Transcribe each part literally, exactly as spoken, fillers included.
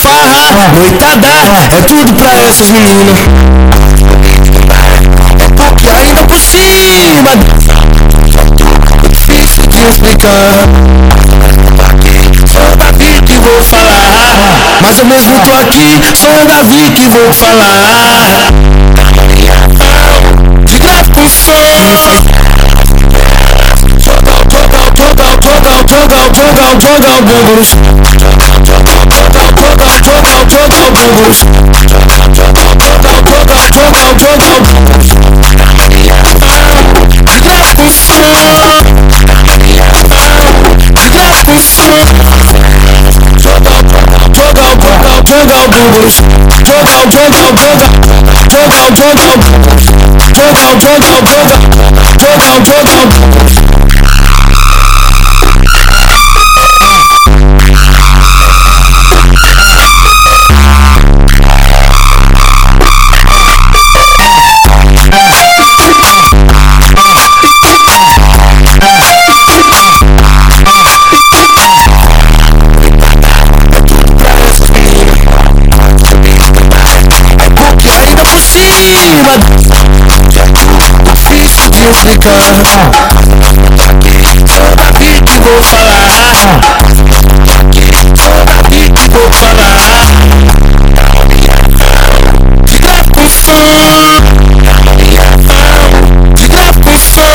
farra, noitada, é tudo pra essas meninas. E ainda por cima, difícil de explicar. Sou Davi que vou falar, mas eu mesmo tô aqui. Sou Davi que vou falar. De grave com som, joga, joga, joga, joga, joga, joga, joga o bumbum. Joga, joga, joga, joga o bumbum. Joga, joga, joga, joga, joga o bumbum. De grave com som, de grave com som, joga, joga, joga, joga o bumbum. Joga, joga, joga, joga, joga o bumbum. Joga, joga, joga, joga, joga o bumbum. Difícil de explicar. Sou Davi que vou falar. Sou Davi que vou falar. De grave com som, de grave com som,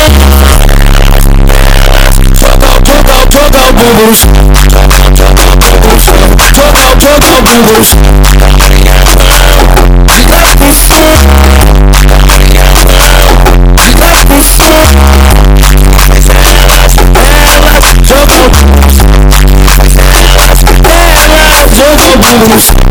joga, joga, joga o bumbum. Joga, joga o bumbum. Joga, joga o bumbum. De grave com som, joga o bumbum.